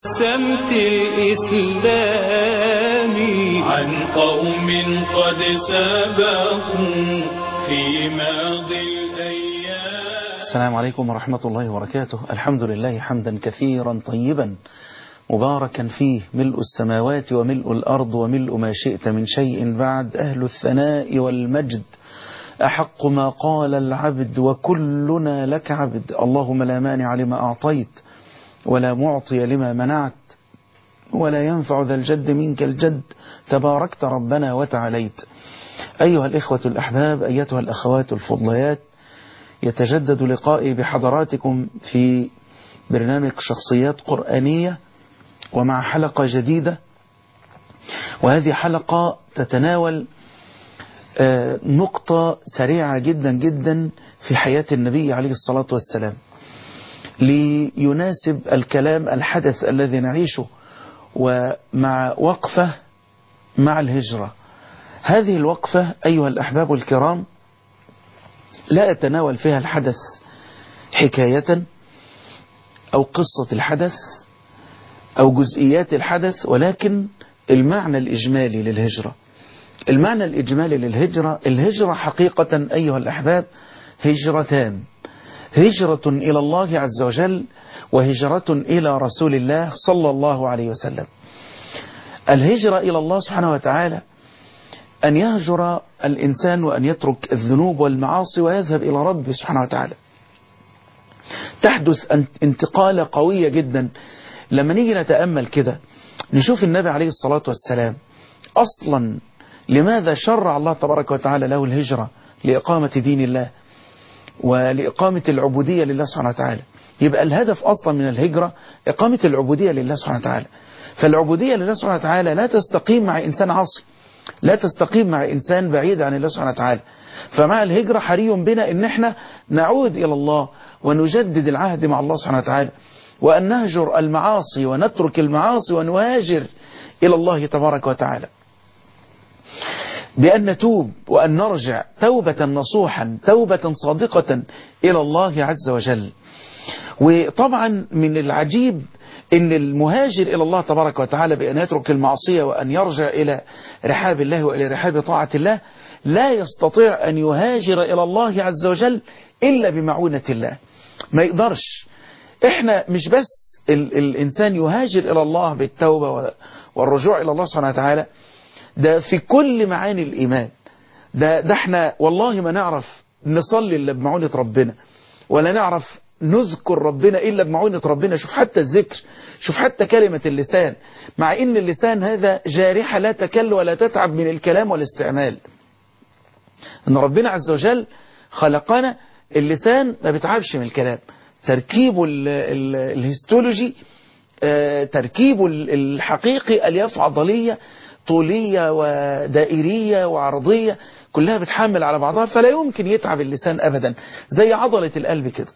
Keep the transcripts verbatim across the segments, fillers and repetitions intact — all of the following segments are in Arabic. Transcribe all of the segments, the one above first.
سمت الإسلام عن قوم قد سبقوا في ماضي الأيام. السلام عليكم ورحمة الله وبركاته. الحمد لله حمدا كثيرا طيبا مباركا فيه، ملء السماوات وملء الأرض وملء ما شئت من شيء بعد، أهل الثناء والمجد أحق ما قال العبد وكلنا لك عبد. اللهم لا مانع لما أعطيت ولا معطي لما منعت ولا ينفع ذا الجد منك الجد، تباركت ربنا وتعاليت. أيها الإخوة الأحباب، أيتها الأخوات الفضليات، يتجدد لقائي بحضراتكم في برنامج شخصيات قرآنية ومع حلقة جديدة، وهذه حلقة تتناول نقطة سريعة جدا جدا في حياة النبي عليه الصلاة والسلام ليناسب الكلام الحدث الذي نعيشه، ومع وقفة مع الهجرة. هذه الوقفة أيها الأحباب الكرام لا أتناول فيها الحدث حكاية أو قصة الحدث أو جزئيات الحدث، ولكن المعنى الإجمالي للهجرة. المعنى الإجمالي للهجرة، الهجرة حقيقة أيها الأحباب هجرتان: هجرة إلى الله عز وجل وهجرة إلى رسول الله صلى الله عليه وسلم. الهجرة إلى الله سبحانه وتعالى أن يهجر الإنسان وأن يترك الذنوب والمعاصي ويذهب إلى ربه سبحانه وتعالى. تحدث انتقالة قوية جدا لما نيجي نتأمل كده، نشوف النبي عليه الصلاة والسلام أصلا لماذا شرع الله تبارك وتعالى له الهجرة؟ لإقامة دين الله ولإقامة العبودية لله سبحانه وتعالى. يبقى الهدف أصلا من الهجرة إقامة العبودية لله سبحانه وتعالى. فالعبودية لله سبحانه وتعالى لا تستقيم مع إنسان عاصي، لا تستقيم مع إنسان بعيد عن الله سبحانه وتعالى. فمع الهجرة حري بنا إن احنا نعود إلى الله ونجدد العهد مع الله سبحانه وتعالى، وأن نهجر المعاصي ونترك المعاصي ونهاجر إلى الله تبارك وتعالى، بأن نتوب وأن نرجع توبة نصوحا توبة صادقة إلى الله عز وجل. وطبعا من العجيب إن المهاجر إلى الله تبارك وتعالى بأن يترك المعصية وأن يرجع إلى رحاب الله وإلى رحاب طاعة الله لا يستطيع أن يهاجر إلى الله عز وجل إلا بمعونة الله. ما يقدرش. إحنا مش بس ال الإنسان يهاجر إلى الله بالتوبة والرجوع إلى الله سبحانه وتعالى، ده في كل معاني الإيمان. ده, ده احنا والله ما نعرف نصلي إلا بمعونة ربنا، ولا نعرف نذكر ربنا إلا بمعونة ربنا. شوف حتى الذكر، شوف حتى كلمة اللسان، مع إن اللسان هذا جارحة لا تكل ولا تتعب من الكلام والاستعمال. أن ربنا عز وجل خلقنا اللسان ما بيتعبش من الكلام. تركيبه الهيستولوجي، تركيبه الحقيقي، ألياف عضلية طولية ودائرية وعرضية كلها بتحمل على بعضها، فلا يمكن يتعب اللسان أبدا، زي عضلة القلب كده.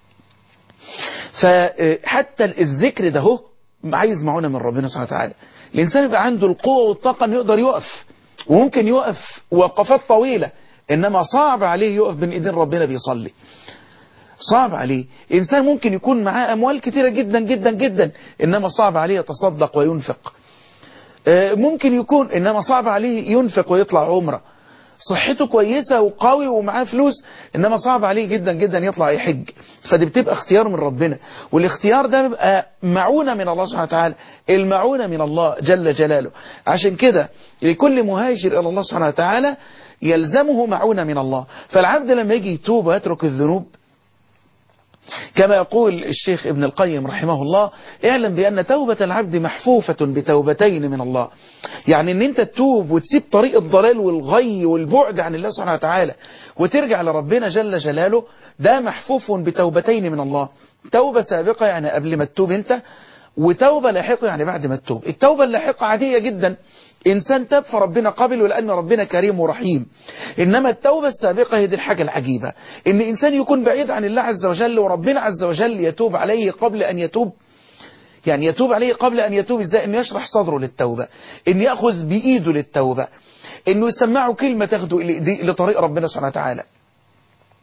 فحتى الذكر ده هو عايز معونة من ربنا سبحانه وتعالى. الإنسان يبقى عنده القوة والطاقة أن يقدر يقف، وممكن يقف وقفات طويلة، إنما صعب عليه يقف بين إيدين ربنا بيصلي. صعب عليه. إنسان ممكن يكون معاه أموال كتيرة جدا جدا جدا، إنما صعب عليه يتصدق وينفق. ممكن يكون إنما صعب عليه ينفق ويطلع عمره. صحته كويسة وقوي ومعاه فلوس، إنما صعب عليه جدا جدا يطلع يحج. فدي بتبقى اختيار من ربنا، والاختيار ده بيبقى معونة من الله سبحانه وتعالى، المعونة من الله جل جلاله. عشان كده لكل مهاجر إلى الله سبحانه وتعالى يلزمه معونة من الله. فالعبد لما يجي يتوب ويترك الذنوب، كما يقول الشيخ ابن القيم رحمه الله: اعلم بأن توبة العبد محفوفة بتوبتين من الله. يعني ان انت تتوب وتسيب طريق الضلال والغي والبعد عن الله سبحانه وتعالى وترجع لربنا جل جلاله، ده محفوف بتوبتين من الله. توبة سابقة يعني قبل ما تتوب انت، وتوبة لاحقة يعني بعد ما تتوب. التوبة اللاحقة عادية جدا، إنسان تاب فربنا قبل، لأن ربنا كريم ورحيم. إنما التوبة السابقة هي دي الحاجة العجيبة، إن إنسان يكون بعيد عن الله عز وجل وربنا عز وجل يتوب عليه قبل أن يتوب. يعني يتوب عليه قبل أن يتوب إزاي؟ إنه يشرح صدره للتوبة، إن يأخذ بإيده للتوبة، إنه يسمعه كلمة تاخده لطريق ربنا سبحانه وتعالى.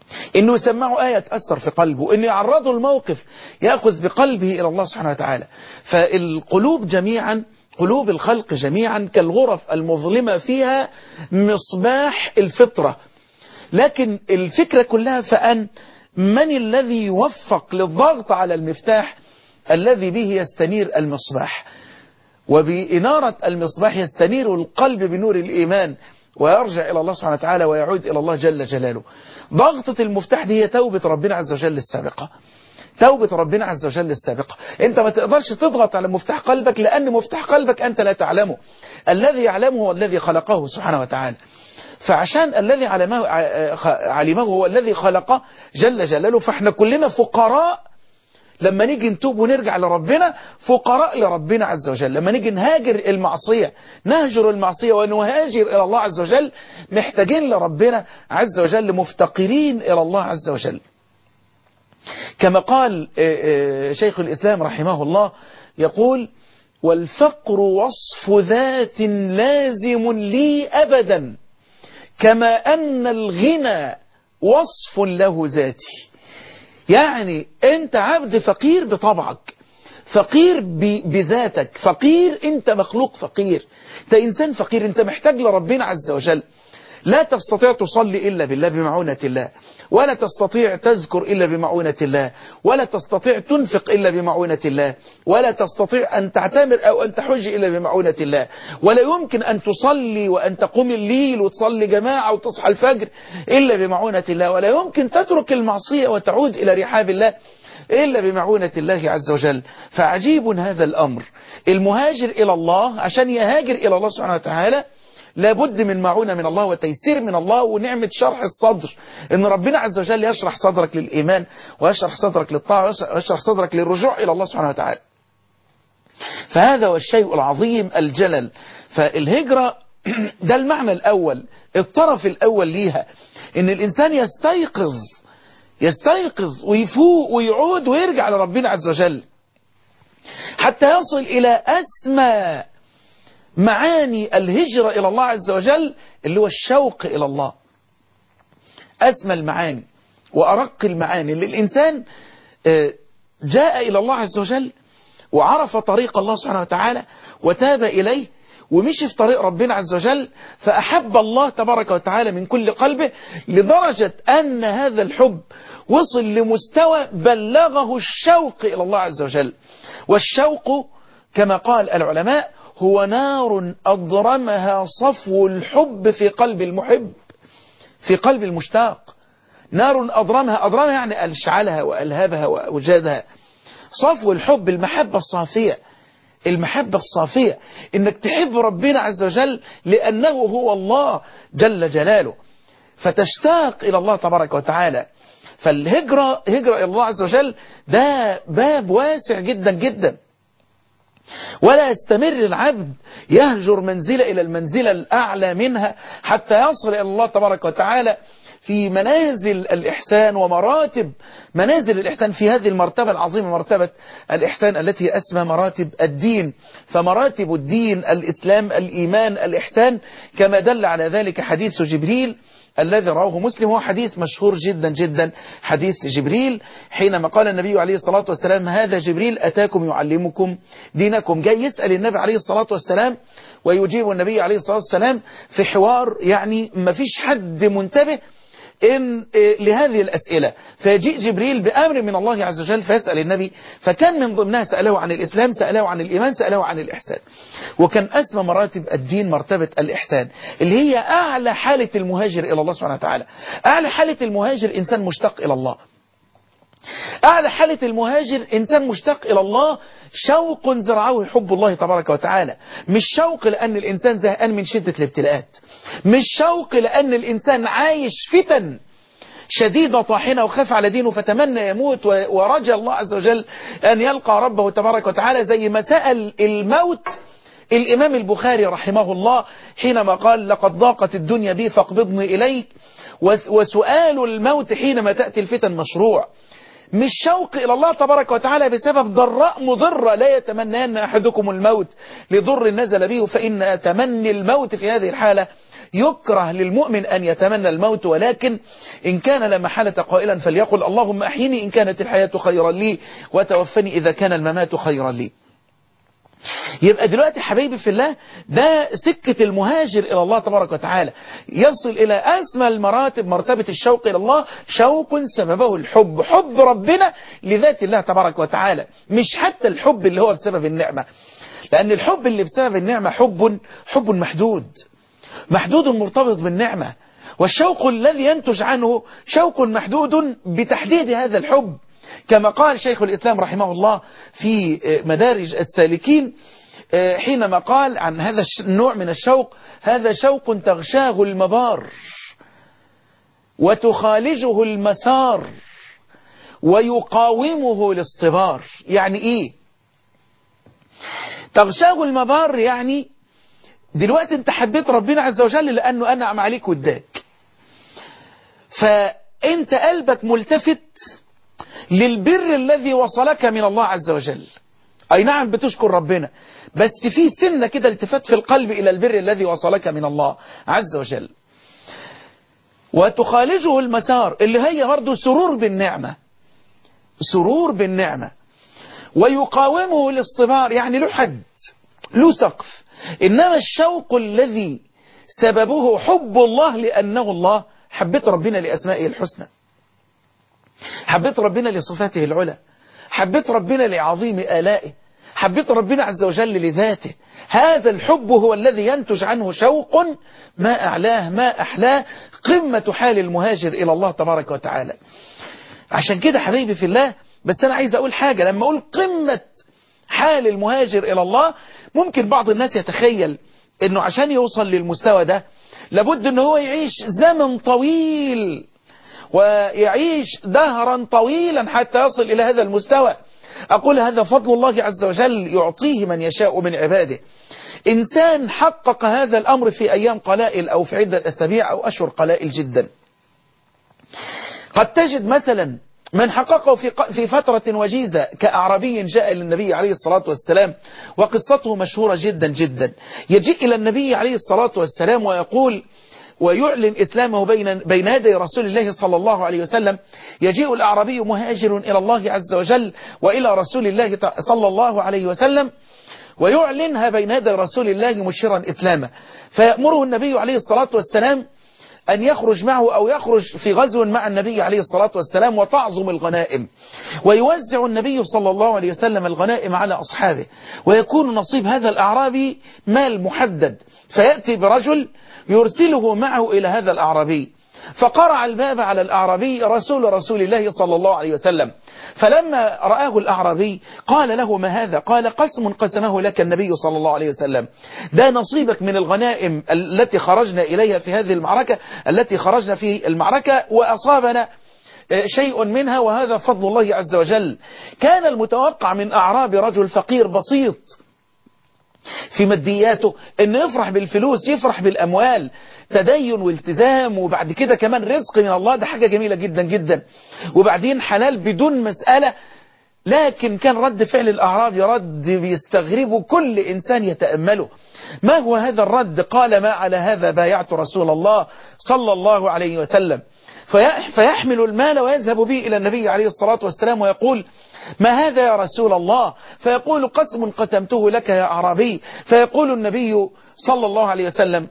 إنه يسمعه آية تأثر في قلبه، إنه يعرضه الموقف يأخذ بقلبه إلى الله سبحانه وتعالى. فالقلوب جميعا، قلوب الخلق جميعا كالغرف المظلمة فيها مصباح الفطرة، لكن الفكرة كلها فأن من الذي يوفق للضغط على المفتاح الذي به يستنير المصباح، وبإنارة المصباح يستنير القلب بنور الإيمان ويرجع إلى الله سبحانه وتعالى ويعود إلى الله جل جلاله. ضغطة المفتاح دي هي توبة ربنا عز وجل السابقة، توبة ربنا عز وجل السابقة. انت ما تقدرش تضغط على مفتاح قلبك، لأن مفتاح قلبك أنت لا تعلمه، الذي يعلمه هو الذي خلقه سبحانه وتعالى. فعشان الذي علمه علمه هو الذي خلقه جل جلاله، فاحنا كلنا فقراء لما نيجي نتوب ونرجع لربنا، فقراء لربنا عز وجل. لما نيجي نهاجر المعصية، نهجر المعصية ونهاجر إلى الله عز وجل، محتاجين لربنا عز وجل، مفتقرين إلى الله عز وجل. كما قال شيخ الإسلام رحمه الله، يقول: والفقر وصف ذات لازم لي أبدا، كما أن الغنى وصف له ذاتي. يعني أنت عبد فقير بطبعك، فقير بذاتك، فقير، أنت مخلوق فقير، أنت إنسان فقير، أنت محتاج لربنا عز وجل. لا تستطيع تصلي إلا بالله بمعونة الله، ولا تستطيع تذكر إلا بمعونة الله، ولا تستطيع تنفق إلا بمعونة الله، ولا تستطيع أن تعتمر أو أن تحج إلا بمعونة الله، ولا يمكن أن تصلي وأن تقوم الليل وتصلي جماعة وتصحى الفجر إلا بمعونة الله، ولا يمكن تترك المعصية وتعود إلى رحاب الله إلا بمعونة الله عز وجل. فعجيب هذا الأمر. المهاجر إلى الله عشان يهاجر إلى الله سبحانه وتعالى لابد من معونة من الله وتيسير من الله ونعمة شرح الصدر، ان ربنا عز وجل يشرح صدرك للإيمان، ويشرح صدرك للطاعة، ويشرح صدرك للرجوع إلى الله سبحانه وتعالى. فهذا هو الشيء العظيم الجلل. فالهجرة ده المعنى الأول، الطرف الأول ليها، ان الإنسان يستيقظ يستيقظ ويفوق ويعود ويرجع لربنا عز وجل حتى يصل إلى أسمى معاني الهجرة إلى الله عز وجل، اللي هو الشوق إلى الله. أسمى المعاني وأرق المعاني اللي الإنسان جاء إلى الله عز وجل وعرف طريق الله سبحانه وتعالى وتاب إليه ومشي في طريق ربنا عز وجل، فأحب الله تبارك وتعالى من كل قلبه، لدرجة أن هذا الحب وصل لمستوى بلغه الشوق إلى الله عز وجل. والشوق كما قال العلماء هو نار أضرمها صفو الحب في قلب المحب، في قلب المشتاق. نار أضرمها، أضرمها يعني أشعلها وألهبها وأوجادها. صفو الحب، المحبة الصافية، المحبة الصافية، إنك تحب ربنا عز وجل لأنه هو الله جل جلاله، فتشتاق إلى الله تبارك وتعالى. فالهجرة، هجرة إلى الله عز وجل، ده باب واسع جدا جدا، ولا يستمر العبد يهجر منزلة إلى المنزلة الأعلى منها حتى يصل إلى الله تبارك وتعالى في منازل الإحسان ومراتب منازل الإحسان. في هذه المرتبة العظيمة مرتبة الإحسان التي أسمى مراتب الدين. فمراتب الدين الإسلام، الإيمان، الإحسان، كما دل على ذلك حديث جبريل الذي رواه مسلم، هو حديث مشهور جدا جدا، حديث جبريل حينما قال النبي عليه الصلاة والسلام: هذا جبريل أتاكم يعلمكم دينكم. جاي يسأل النبي عليه الصلاة والسلام ويجيب النبي عليه الصلاة والسلام في حوار، يعني ما فيش حد منتبه إن لهذه الأسئلة. فيجيء جبريل بأمر من الله عز وجل فيسأل النبي، فكان من ضمنها سأله عن الإسلام، سأله عن الإيمان، سأله عن الإحسان. وكان أسمى مراتب الدين مرتبة الإحسان، اللي هي أعلى حالة المهاجر إلى الله سبحانه وتعالى. أعلى حالة المهاجر إنسان مشتاق إلى الله. أعلى حالة المهاجر إنسان مشتاق إلى الله، شوق زرعه حب الله تبارك وتعالى. مش شوق لأن الإنسان زهقان من شدة الابتلاءات، مش شوق لأن الإنسان عايش فتن شديدة طاحنة وخاف على دينه فتمنى يموت ورجى الله عز وجل أن يلقى ربه تبارك وتعالى، زي ما سأل الموت الإمام البخاري رحمه الله حينما قال: لقد ضاقت الدنيا بي فاقبضني إليك. وسؤال الموت حينما تأتي الفتن مشروع. مش شوق إلى الله تبارك وتعالى بسبب ضراء مضرة، لا يتمنى أن أحدكم الموت لضر نزل به، فإن تمني الموت في هذه الحالة يكره للمؤمن أن يتمنى الموت، ولكن إن كان لا محالة قائلا فليقل اللهم أحيني إن كانت الحياة خيرا لي وتوفني إذا كان الممات خيرا لي. يبقى دلوقتي حبيبي في الله ده سكة المهاجر إلى الله تبارك وتعالى، يصل إلى أسمى المراتب، مرتبة الشوق إلى الله، شوق سببه الحب، حب ربنا لذات الله تبارك وتعالى، مش حتى الحب اللي هو بسبب النعمة، لأن الحب اللي بسبب النعمة حب حب محدود محدود مرتبط بالنعمة، والشوق الذي ينتج عنه شوق محدود بتحديد هذا الحب، كما قال شيخ الإسلام رحمه الله في مدارج السالكين حينما قال عن هذا النوع من الشوق: هذا شوق تغشاه المبار وتخالجه المسار ويقاومه الاصطبار. يعني ايه تغشاه المبار؟ يعني دلوقتي انت حبيت ربنا عز وجل لأنه أنعم عليك واداك، فانت قلبك ملتفت للبر الذي وصلك من الله عز وجل. أي نعم بتشكر ربنا، بس في سنة كده التفات في القلب إلى البر الذي وصلك من الله عز وجل. وتخالجه المسار اللي هي برضه سرور بالنعمة، سرور بالنعمة، ويقاومه الاصطبار، يعني له حد له سقف. إنما الشوق الذي سببه حب الله لأنه الله، حبيت ربنا لأسمائه الحسنى، حبيت ربنا لصفاته العلى، حبيت ربنا لعظيم آلائه، حبيت ربنا عز وجل لذاته. هذا الحب هو الذي ينتج عنه شوق ما أعلاه ما أحلاه، قمة حال المهاجر إلى الله تبارك وتعالى. عشان كده حبيبي في الله، بس أنا عايز أقول حاجة، لما أقول قمة حال المهاجر إلى الله، ممكن بعض الناس يتخيل أنه عشان يوصل للمستوى ده لابد أنه هو يعيش زمن طويل ويعيش دهرا طويلا حتى يصل إلى هذا المستوى. أقول هذا فضل الله عز وجل يعطيه من يشاء من عباده. إنسان حقق هذا الأمر في أيام قلائل أو في عدة أسابيع أو أشهر قلائل جدا. قد تجد مثلا من حققه في في فترة وجيزة كأعرابي جاء للنبي عليه الصلاة والسلام، وقصته مشهورة جدا جدا. يجيء إلى النبي عليه الصلاة والسلام ويقول ويعلن إسلامه بين بين يدي رسول الله صلى الله عليه وسلم. يجيء الأعرابي مهاجر إلى الله عز وجل وإلى رسول الله صلى الله عليه وسلم، ويعلنها بين يدي رسول الله مشيرا إسلامه، فيأمره النبي عليه الصلاة والسلام أن يخرج معه أو يخرج في غزو مع النبي عليه الصلاة والسلام، وتعظم الغنائم، ويوزع النبي صلى الله عليه وسلم الغنائم على أصحابه، ويكون نصيب هذا الأعرابي مال محدد، فيأتي برجل يرسله معه إلى هذا الأعرابي، فقرع الباب على الأعرابي رسول رسول الله صلى الله عليه وسلم. فلما رآه الأعرابي قال له: ما هذا؟ قال: قسم قسمه لك النبي صلى الله عليه وسلم، ده نصيبك من الغنائم التي خرجنا إليها في هذه المعركة، التي خرجنا في المعركة وأصابنا شيء منها، وهذا فضل الله عز وجل. كان المتوقع من أعراب رجل فقير بسيط في مادياته أن يفرح بالفلوس، يفرح بالأموال، تدين والتزام، وبعد كده كمان رزق من الله، ده حاجة جميلة جدا جدا، وبعدين حلال بدون مسألة. لكن كان رد فعل الأعرابي رد بيستغربه كل إنسان يتأمله. ما هو هذا الرد؟ قال: ما على هذا بايعت رسول الله صلى الله عليه وسلم. فيحمل المال ويذهب به إلى النبي عليه الصلاة والسلام ويقول: ما هذا يا رسول الله؟ فيقول: قسم قسمته لك يا أعرابي. فيقول النبي صلى الله عليه وسلم: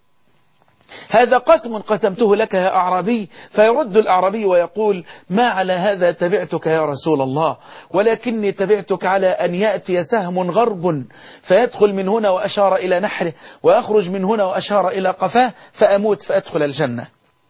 هذا قسم قسمته لك يا أعرابي. فيرد الأعرابي ويقول: ما على هذا تبعتك يا رسول الله، ولكني تبعتك على أن يأتي سهم غرب فيدخل من هنا، وأشار إلى نحره، ويخرج من هنا وأشار إلى قفاه، فأموت فأدخل الجنة.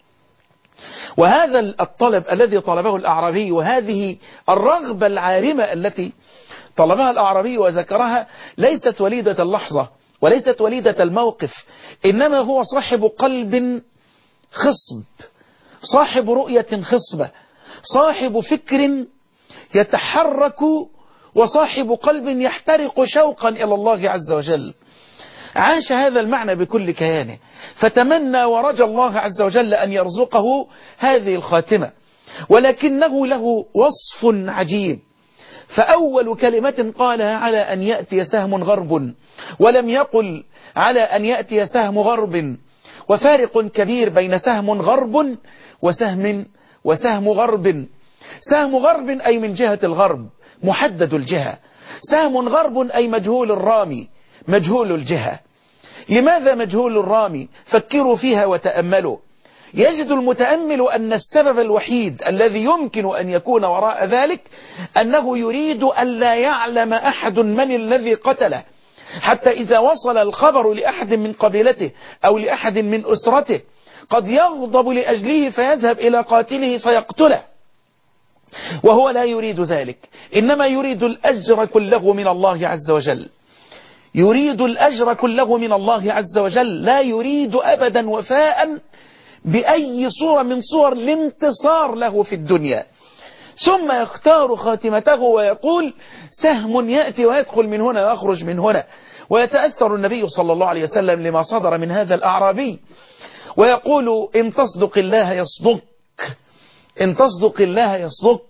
وهذا الطلب الذي طلبه الأعرابي، وهذه الرغبة العارمة التي طلبها الأعرابي وذكرها، ليست وليدة اللحظة وليست وليدة الموقف، إنما هو صاحب قلب خصب، صاحب رؤية خصبة، صاحب فكر يتحرك، وصاحب قلب يحترق شوقا إلى الله عز وجل. عاش هذا المعنى بكل كيانه، فتمنى ورجى الله عز وجل أن يرزقه هذه الخاتمة. ولكنه له وصف عجيب، فأول كلمة قالها على أن يأتي سهم غرب، ولم يقل على أن يأتي سهم غرب، وفارق كبير بين سهم غرب وسهم وسهم غرب. سهم غرب أي من جهة الغرب محدد الجهة، سهم غرب أي مجهول الرامي مجهول الجهة. لماذا مجهول الرامي؟ فكروا فيها وتأملوا. يجد المتأمل أن السبب الوحيد الذي يمكن أن يكون وراء ذلك أنه يريد أن لا يعلم أحد من الذي قتله، حتى إذا وصل الخبر لأحد من قبيلته أو لأحد من أسرته قد يغضب لأجله فيذهب إلى قاتله فيقتله، وهو لا يريد ذلك، إنما يريد الأجر كله من الله عز وجل، يريد الأجر كله من الله عز وجل، لا يريد أبدا وفاء بأي صورة من صور الانتصار له في الدنيا. ثم يختار خاتمته ويقول سهم يأتي ويدخل من هنا ويخرج من هنا. ويتأثر النبي صلى الله عليه وسلم لما صدر من هذا الأعرابي ويقول إن تصدق الله يصدق، إن تصدق الله يصدق.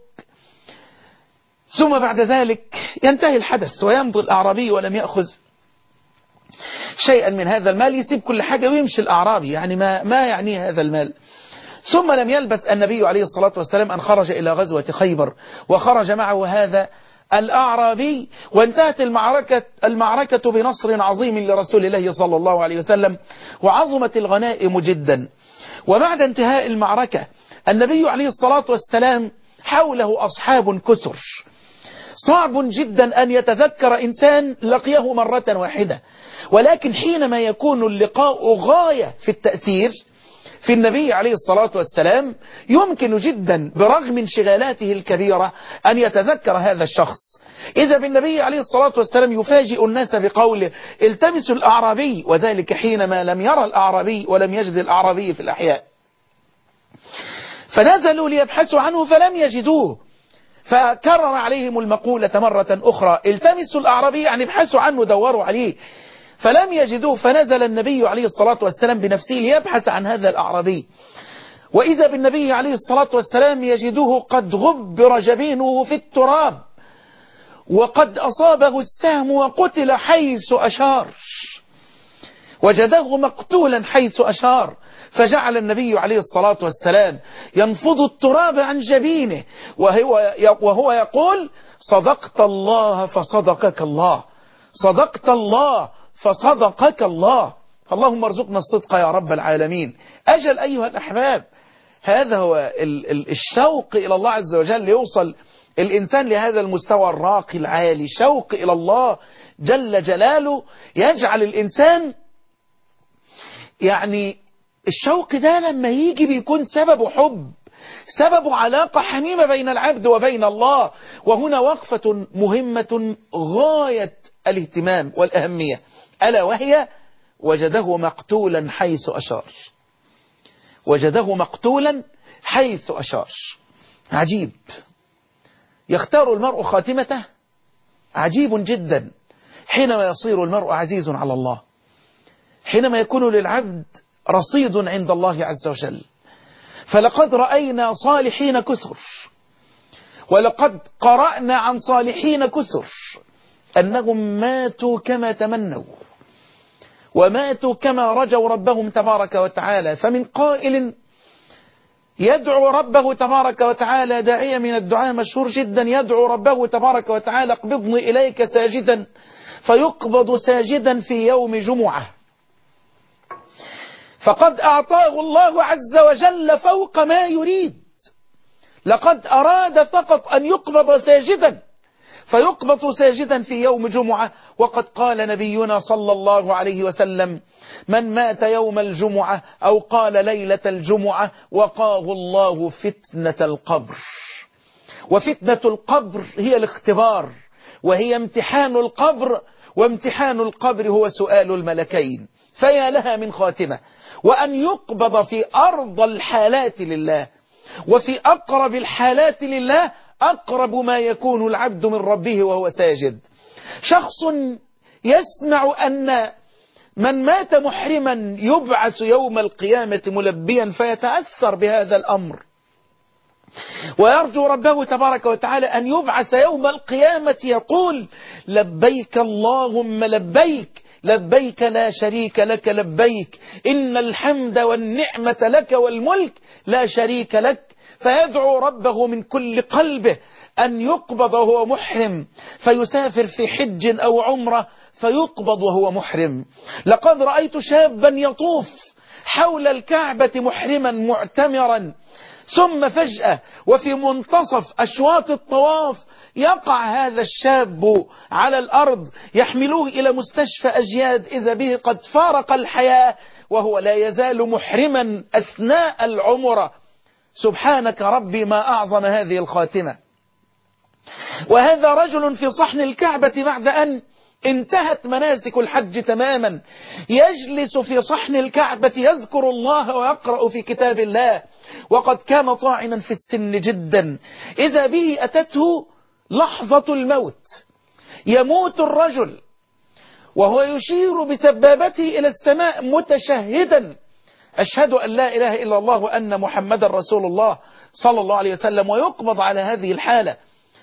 ثم بعد ذلك ينتهي الحدث ويمضي الأعرابي ولم يأخذ شيئا من هذا المال، يسيب كل حاجة ويمشي الأعرابي، يعني ما, ما يعني هذا المال. ثم لم يلبث النبي عليه الصلاة والسلام أن خرج إلى غزوة خيبر وخرج معه هذا الأعرابي، وانتهت المعركة, المعركة بنصر عظيم لرسول الله صلى الله عليه وسلم، وعظمت الغنائم جدا. وبعد انتهاء المعركة النبي عليه الصلاة والسلام حوله أصحاب كثر، صعب جدا أن يتذكر إنسان لقيه مرة واحدة، ولكن حينما يكون اللقاء غاية في التأثير في النبي عليه الصلاة والسلام يمكن جدا برغم انشغالاته الكبيرة أن يتذكر هذا الشخص. إذا بالنبي عليه الصلاة والسلام يفاجئ الناس بقوله التمسوا الأعرابي، وذلك حينما لم يرى الأعرابي ولم يجد الأعرابي في الأحياء، فنزلوا ليبحثوا عنه فلم يجدوه، فكرر عليهم المقولة مرة أخرى التمسوا الأعرابي، يعني ابحثوا عنه دوروا عليه، فلم يجدوه. فنزل النبي عليه الصلاة والسلام بنفسه ليبحث عن هذا الأعرابي، وإذا بالنبي عليه الصلاة والسلام يجدوه قد غبر جبينه في التراب وقد أصابه السهم وقتل حيث أشار، وجده مقتولا حيث أشار. فجعل النبي عليه الصلاة والسلام ينفض التراب عن جبينه وهو وهو يقول صدقت الله فصدقك الله، صدقت الله فصدقك الله. اللهم ارزقنا الصدق يا رب العالمين. أجل أيها الأحباب، هذا هو الشوق إلى الله عز وجل، يوصل الإنسان لهذا المستوى الراقي العالي، شوق إلى الله جل جلاله يجعل الإنسان، يعني الشوق ده لما يجي بيكون سبب حب، سبب علاقة حميمة بين العبد وبين الله. وهنا وقفة مهمة غاية الاهتمام والأهمية، ألا وهي وجده مقتولا حيث أشار، وجده مقتولا حيث أشار. عجيب، يختار المرء خاتمته، عجيب جدا حينما يصير المرء عزيز على الله، حينما يكون للعبد رصيد عند الله عز وجل. فلقد رأينا صالحين كثر، ولقد قرأنا عن صالحين كثر أنهم ماتوا كما تمنوا وماتوا كما رجوا ربهم تبارك وتعالى. فمن قائل يدعو ربه تبارك وتعالى داعية من الدعاء مشهور جدا، يدعو ربه تبارك وتعالى اقبضني إليك ساجدا، فيقبض ساجدا في يوم جمعة، فقد أعطاه الله عز وجل فوق ما يريد. لقد أراد فقط أن يقبض ساجدا فيقبض ساجدا في يوم جمعة. وقد قال نبينا صلى الله عليه وسلم من مات يوم الجمعة أو قال ليلة الجمعة وقاه الله فتنة القبر. وفتنة القبر هي الاختبار، وهي امتحان القبر، وامتحان القبر هو سؤال الملكين. فيا لها من خاتمة، وأن يقبض في أرض الحالات لله، وفي أقرب الحالات لله، أقرب ما يكون العبد من ربه وهو ساجد. شخص يسمع أن من مات محرما يبعث يوم القيامة ملبيا فيتأثر بهذا الأمر، ويرجو ربه تبارك وتعالى أن يبعث يوم القيامة يقول لبيك اللهم لبيك، لبيك لا شريك لك لبيك إن الحمد والنعمة لك والملك لا شريك لك. فيدعو ربه من كل قلبه أن يقبض وهو محرم، فيسافر في حج أو عمرة فيقبض وهو محرم. لقد رأيت شابا يطوف حول الكعبة محرما معتمرا، ثم فجأة وفي منتصف أشواط الطواف يقع هذا الشاب على الأرض، يحملوه إلى مستشفى أجياد، إذا به قد فارق الحياة وهو لا يزال محرما أثناء العمرة. سبحانك ربي ما أعظم هذه الخاتمة. وهذا رجل في صحن الكعبة بعد أن انتهت مناسك الحج تماما، يجلس في صحن الكعبة يذكر الله ويقرأ في كتاب الله، وقد كان طاعنا في السن جدا. إذا به أتته لحظة الموت، يموت الرجل وهو يشير بسبابته إلى السماء متشهدا أشهد أن لا إله إلا الله وأن محمد رسول الله صلى الله عليه وسلم، ويقبض على هذه الحالة.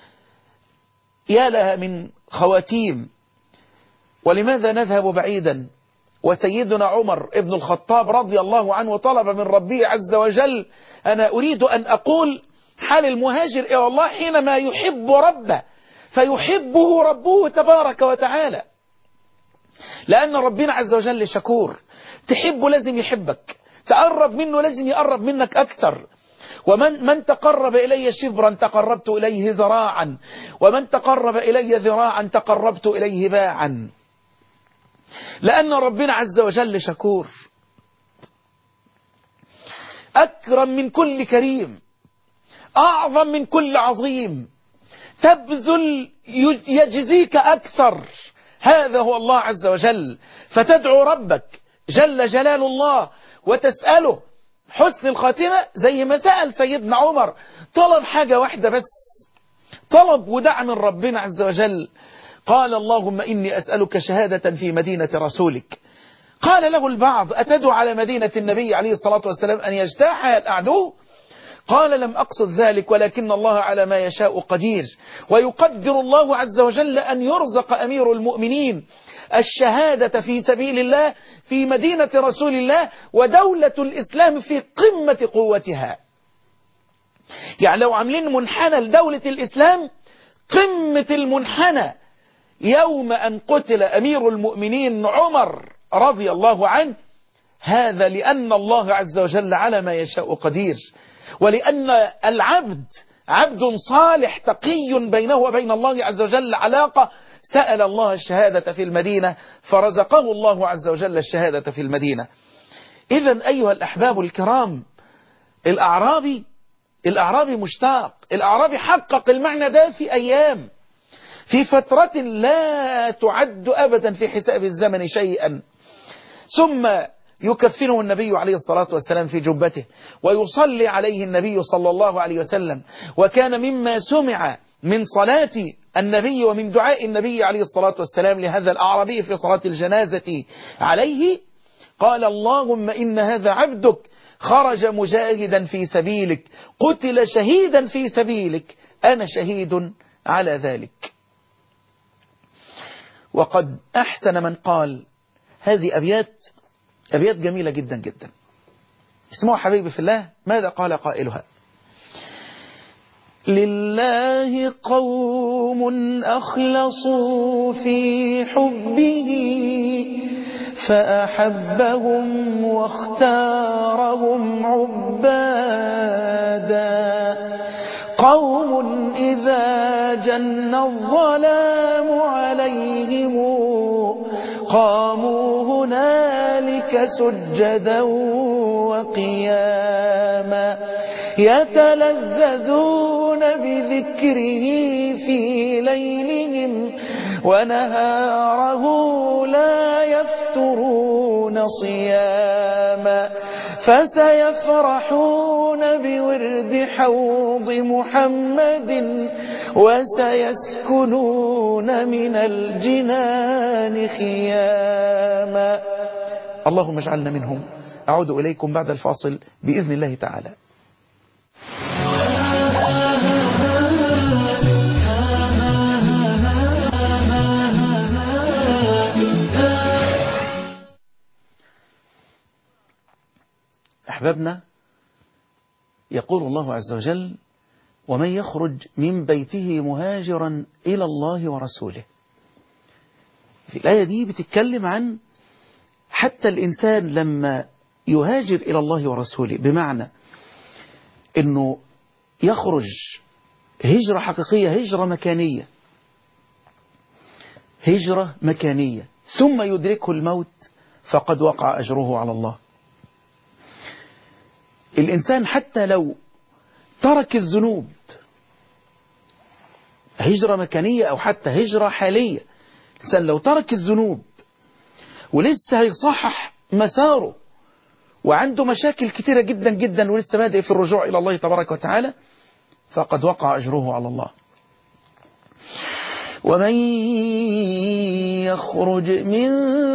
يا لها من خواتيم. ولماذا نذهب بعيدا وسيدنا عمر ابن الخطاب رضي الله عنه طلب من ربه عز وجل؟ أنا أريد أن أقول حال المهاجر إلى الله حينما يحب ربه فيحبه ربه تبارك وتعالى، لأن ربنا عز وجل شكور. تحبه لازم يحبك، تقرب منه لازم يقرب منك أكتر. ومن من تقرب إلي شبرا تقربت إليه ذراعا، ومن تقرب إلي ذراعا تقربت إليه باعا، لأن ربنا عز وجل شكور، أكرم من كل كريم، أعظم من كل عظيم، تبذل يجزيك أكثر. هذا هو الله عز وجل. فتدعو ربك جل جلال الله وتسأله حسن الخاتمة زي ما سأل سيدنا عمر، طلب حاجة واحدة بس، طلب ودع من ربنا عز وجل. قال اللهم إني أسألك شهادة في مدينة رسولك. قال له البعض أتدعو على مدينة النبي عليه الصلاة والسلام أن يجتاحها الأعدو؟ قال لم أقصد ذلك، ولكن الله على ما يشاء قدير، ويقدر الله عز وجل أن يرزق أمير المؤمنين الشهادة في سبيل الله في مدينة رسول الله ودولة الإسلام في قمة قوتها. يعني لو عاملين منحنى لدولة الإسلام قمة المنحنى يوم أن قتل أمير المؤمنين عمر رضي الله عنه، هذا لأن الله عز وجل على ما يشاء قدير، ولأن العبد عبد صالح تقي بينه وبين الله عز وجل علاقة، سأل الله الشهادة في المدينة فرزقه الله عز وجل الشهادة في المدينة. إذن أيها الأحباب الكرام، الأعرابي الأعرابي مشتاق، الأعرابي حقق المعنى ده في أيام، في فترة لا تعد أبدا في حساب الزمن شيئا، ثم يكفنه النبي عليه الصلاة والسلام في جبته ويصلي عليه النبي صلى الله عليه وسلم. وكان مما سمع من صلاة النبي ومن دعاء النبي عليه الصلاة والسلام لهذا الأعرابي في صلاة الجنازة عليه، قال اللهم إن هذا عبدك خرج مجاهدا في سبيلك قتل شهيدا في سبيلك أنا شهيد على ذلك. وقد أحسن من قال هذه أبيات أبيات جميلة جدا جدا. اسمعوا حبيبي في الله ماذا قال قائلها: لله قوم أخلصوا في حبه فأحبهم واختارهم عبادا، قوم إذا جن الظلام عليهم قاموا هنالك سجدا وقياما، يتلذذون بذكره في ليلهم ونهاره لا يفترون صياما، فسيفرحون بورد حوض محمد وسيسكنون من الجنان خياما. اللهم اجعلنا منهم. أعود إليكم بعد الفاصل بإذن الله تعالى. أحبابنا، يقول الله عز وجل: ومن يخرج من بيته مهاجرا إلى الله ورسوله. في الآية دي بتتكلم عن حتى الإنسان لما يهاجر إلى الله ورسوله، بمعنى أنه يخرج هجرة حقيقية، هجرة مكانية، هجرة مكانية، ثم يدركه الموت، فقد وقع أجره على الله. الإنسان حتى لو ترك الذنوب، هجرة مكانية أو حتى هجرة حالية، الإنسان لو ترك الذنوب ولسه هيصحح مساره وعنده مشاكل كثيرة جدا جدا ولسه بادئ في الرجوع إلى الله تبارك وتعالى، فقد وقع أجره على الله. ومن يخرج من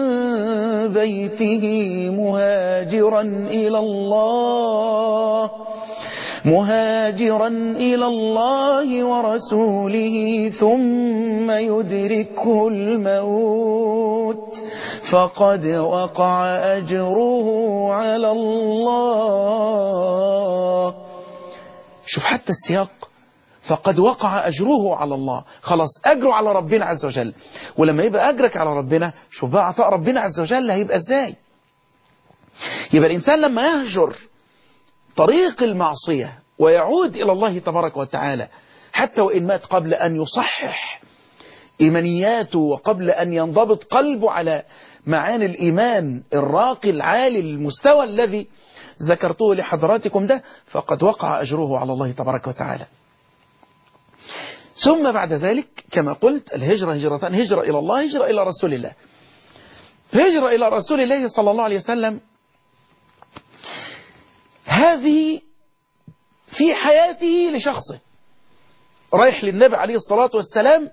بيته مهاجرا إلى الله مهاجرا إلى الله ورسوله ثم يدركه الموت فقد وقع أجره على الله. شوف حتى السياق، فقد وقع أجره على الله، خلاص أجره على ربنا عز وجل. ولما يبقى أجرك على ربنا، شوف بقى عطاء ربنا عز وجل هيبقى إزاي. يبقى الإنسان لما يهجر طريق المعصية ويعود إلى الله تبارك وتعالى، حتى وإن مات قبل أن يصحح إيمانياته وقبل أن ينضبط قلبه على معاني الإيمان الراقي العالي المستوى الذي ذكرته لحضراتكم ده، فقد وقع أجره على الله تبارك وتعالى. ثم بعد ذلك كما قلت الهجرة هجرتان: هجرة إلى الله، هجرة إلى رسول الله. هجرة إلى رسول الله صلى الله عليه وسلم هذه في حياته لشخصه، رايح للنبي عليه الصلاة والسلام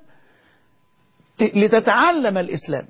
لتتعلم الإسلام،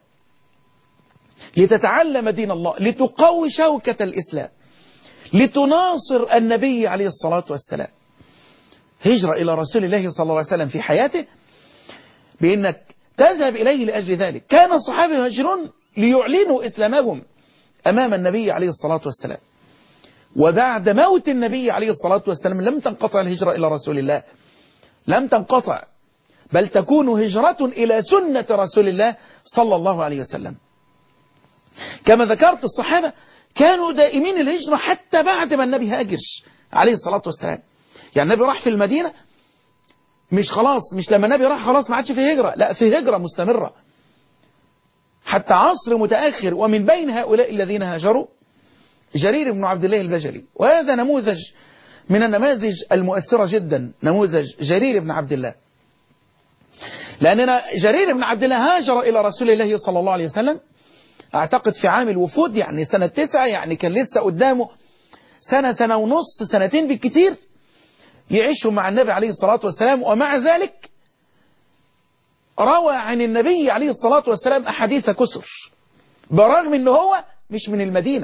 لتتعلم دين الله، لتقوي شوكة الإسلام، لتناصر النبي عليه الصلاة والسلام. هجرة إلى رسول الله صلى الله عليه وسلم في حياته بأنك تذهب إليه لأجل ذلك. كان الصحابة يهاجرون ليعلنوا إسلامهم أمام النبي عليه الصلاة والسلام، وبعد موت النبي عليه الصلاة والسلام لم تنقطع الهجرة إلى رسول الله، لم تنقطع، بل تكون هجرة إلى سنة رسول الله صلى الله عليه وسلم. كما ذكرت الصحابة كانوا دائمين الهجرة حتى بعد ما النبي هاجر عليه الصلاة والسلام. يعني النبي راح في المدينة، مش خلاص، مش لما النبي راح خلاص ما عادش في هجرة، لا، في هجرة مستمرة حتى عصر متأخر. ومن بين هؤلاء الذين هاجروا جرير بن عبد الله البجلي، وهذا نموذج من النماذج المؤثرة جدا، نموذج جرير بن عبد الله. لأننا جرير بن عبد الله هاجر إلى رسول الله صلى الله عليه وسلم أعتقد في عام الوفود، يعني سنة تسعة، يعني كان لسه قدامه سنة سنة ونص سنتين بالكتير يعيشوا مع النبي عليه الصلاة والسلام. ومع ذلك روى عن النبي عليه الصلاة والسلام أحاديث كثر، برغم أنه هو مش من المدينة،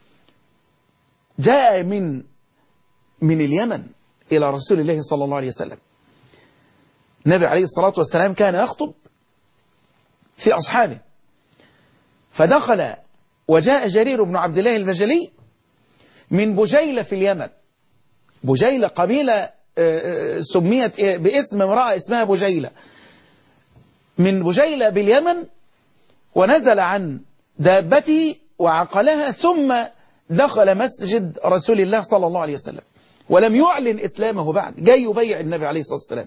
جاء من من اليمن إلى رسول الله صلى الله عليه وسلم. النبي عليه الصلاة والسلام كان يخطب في أصحابه، فدخل وجاء جرير بن عبد الله البجلي من بجيلة في اليمن. بجيلة قبيلة سميت باسم امرأة اسمها بجيلة، من بجيلة باليمن، ونزل عن دابته وعقلها ثم دخل مسجد رسول الله صلى الله عليه وسلم، ولم يعلن إسلامه بعد، جاي يبيع النبي عليه الصلاة والسلام.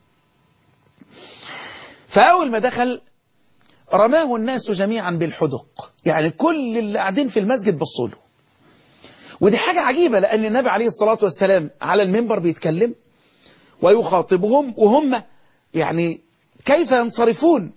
فأول ما دخل رماه الناس جميعا بالحدق، يعني كل اللي قاعدين في المسجد بصوا له. ودي حاجة عجيبة، لأن النبي عليه الصلاة والسلام على المنبر بيتكلم ويخاطبهم وهم يعني كيف ينصرفون.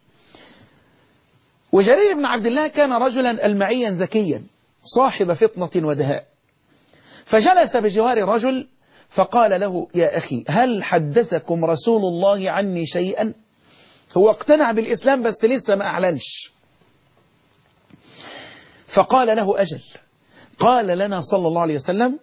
وجرير بن عبد الله كان رجلا ألمعيا ذكيا صاحب فطنة ودهاء، فجلس بجوار رجل فقال له: يا أخي، هل حدثكم رسول الله عني شيئا؟ هو اقتنع بالإسلام بس لسه ما أعلنش. فقال له: أجل. قال لنا صلى الله عليه وسلم: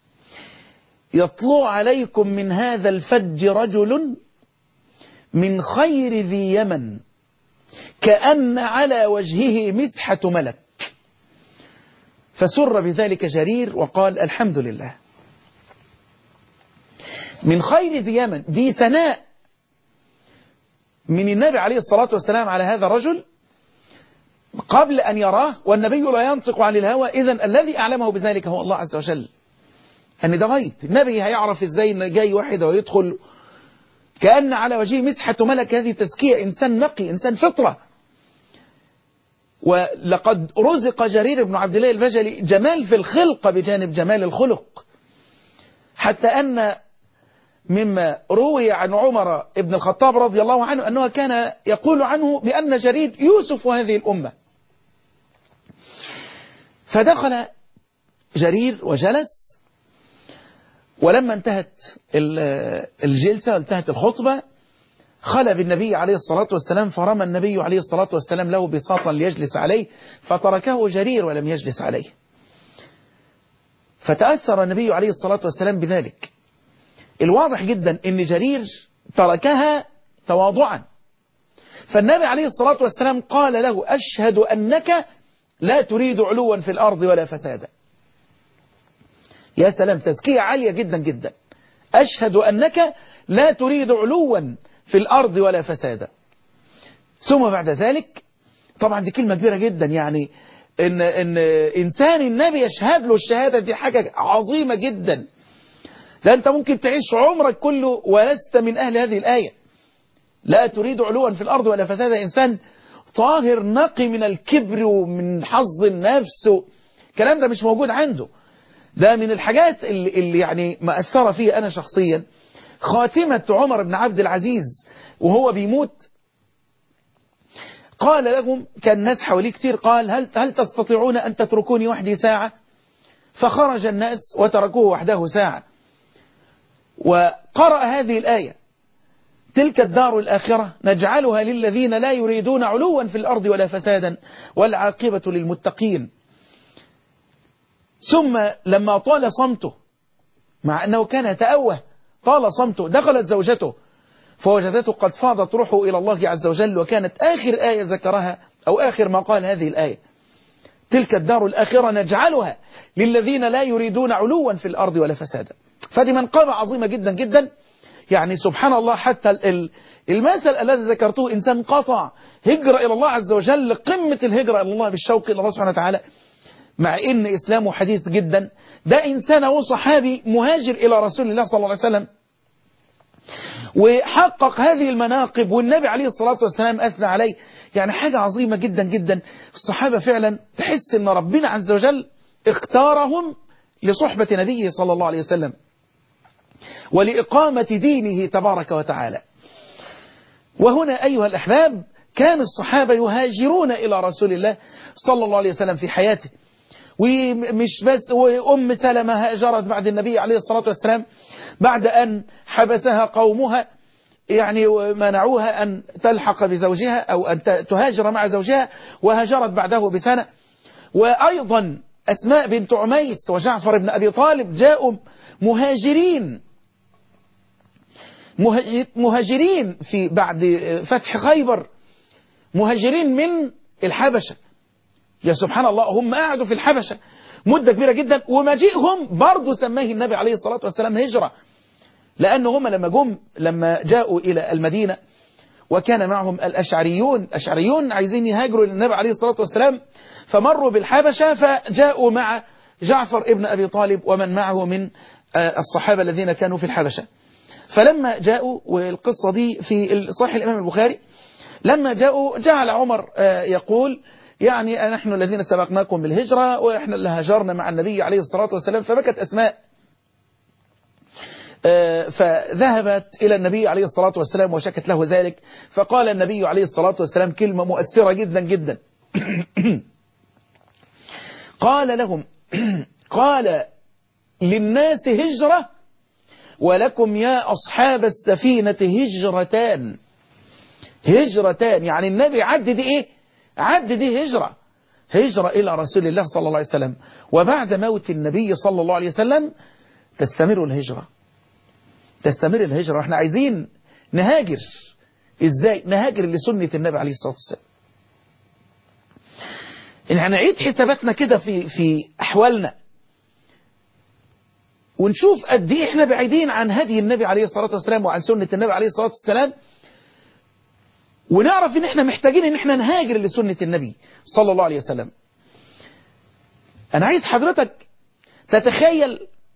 يطلع عليكم من هذا الفج رجل من خير ذي يمن كأن على وجهه مسحة ملك. فسر بذلك جرير وقال الحمد لله. من خير ذي يمن، دي ثناء من النبي عليه الصلاة والسلام على هذا الرجل قبل أن يراه، والنبي لا ينطق عن الهوى، إذن الذي أعلمه بذلك هو الله عز وجل، أن ده غيب. النبي هيعرف إزاي إن جاي واحد ويدخل كأن على وجهه مسحة ملك، هذه تزكية، إنسان نقي، إنسان فطرة. ولقد رزق جرير بن عبد الله البجلي جمال في الخلق بجانب جمال الخلق، حتى أن مما روي عن عمر بن الخطاب رضي الله عنه أنه كان يقول عنه بأن جرير يوسف هذه الأمة. فدخل جرير وجلس، ولما انتهت الجلسة وانتهت الخطبة خلى بالنبي عليه الصلاة والسلام، فرمى النبي عليه الصلاة والسلام له بساطا ليجلس عليه، فتركه جرير ولم يجلس عليه. فتأثر النبي عليه الصلاة والسلام بذلك. الواضح جدا ان جرير تركها تواضعا، فالنبي عليه الصلاة والسلام قال له أشهد أنك لا تريد علوا في الأرض ولا فسادا. يا سلام، تزكية عالية جدا جدا. أشهد أنك لا تريد علوا في الأرض ولا فسادا. ثم بعد ذلك، طبعا دي كلمة كبيرة جدا، يعني إن, إن إنسان النبي يشهد له الشهادة دي حاجة عظيمة جدا. ده أنت ممكن تعيش عمرك كله ولست من أهل هذه الآية. لا تريد علوا في الأرض ولا فسادا، إنسان طاهر نقي من الكبر ومن حظ النفس، الكلام ده مش موجود عنده. ده من الحاجات اللي, اللي يعني مأثرة فيه أنا شخصيا خاتمة عمر بن عبد العزيز وهو بيموت. قال لهم، كان الناس حواليه كتير، قال هل, هل تستطيعون أن تتركوني وحدي ساعة؟ فخرج الناس وتركوه وحده ساعة، وقرأ هذه الآية: تلك الدار الآخرة نجعلها للذين لا يريدون علوا في الأرض ولا فسادا والعاقبة للمتقين. ثم لما طال صمته، مع أنه كان يتأوه، طال صمته، دخلت زوجته فوجدته قد فاضت روحه إلى الله عز وجل، وكانت آخر آية ذكرها أو آخر ما قال هذه الآية: تلك الدار الآخرة نجعلها للذين لا يريدون علوا في الأرض ولا فسادا. فدي منقبة عظيمة جدا جدا. يعني سبحان الله، حتى المثل الذي ذكرته إنسان قطع هجرة إلى الله عز وجل، قمة الهجرة إلى الله بالشوق إلى الله سبحانه وتعالى، مع إن إسلامه حديث جدا. ده إنسان وصحابي مهاجر إلى رسول الله صلى الله عليه وسلم، وحقق هذه المناقب، والنبي عليه الصلاة والسلام أثنى عليه. يعني حاجة عظيمة جدا جدا. الصحابة فعلا تحس أن ربنا عز وجل اختارهم لصحبة نبيه صلى الله عليه وسلم ولإقامة دينه تبارك وتعالى. وهنا أيها الأحباب، كان الصحابة يهاجرون إلى رسول الله صلى الله عليه وسلم في حياته. ومش بس، وأم سلمة هاجرت بعد النبي عليه الصلاة والسلام بعد أن حبسها قومها، يعني منعوها أن تلحق بزوجها أو أن تهاجر مع زوجها، وهاجرت بعده بسنة. وأيضا أسماء بنت عميس وجعفر بن أبي طالب جاءوا مهاجرين مهاجرين في بعد فتح خيبر، مهاجرين من الحبشة. يا سبحان الله، هم قعدوا في الحبشة مدة كبيرة جدا، ومجيئهم برضو سماه النبي عليه الصلاة والسلام هجرة، لأن هم لما جم لما جاءوا إلى المدينة وكان معهم الأشعريون، الأشعريون عايزين يهاجروا للنبي عليه الصلاة والسلام، فمروا بالحبشة، فجاءوا مع جعفر ابن أبي طالب ومن معه من الصحابة الذين كانوا في الحبشة. فلما جاءوا، والقصة دي في صحيح الإمام البخاري، لما جاءوا جعل عمر يقول يعني نحن الذين سبقناكم بالهجرة وإحنا اللي هاجرنا مع النبي عليه الصلاة والسلام. فبكت أسماء، فذهبت إلى النبي عليه الصلاة والسلام وشكت له ذلك. فقال النبي عليه الصلاة والسلام كلمة مؤثرة جدا جدا. قال لهم قال للناس هجرة ولكم يا أصحاب السفينة هجرتان. هجرتان يعني النبي عد دي إيه؟ عد دي هجرة، هجرة إلى رسول الله صلى الله عليه وسلم. وبعد موت النبي صلى الله عليه وسلم تستمر الهجرة، تستمر الهجرة. احنا عايزين نهاجر. ازاي نهاجر؟ لسنة النبي عليه الصلاة والسلام. ان هنعيد حساباتنا كده في في أحوالنا ونشوف قد ايه احنا بعيدين عن هدي النبي عليه الصلاة والسلام وعن سنة النبي عليه الصلاة والسلام، ونعرف ان احنا محتاجين ان احنا نهاجر لسنة النبي صلى الله عليه وسلم. انا عايز حضرتك تتخيل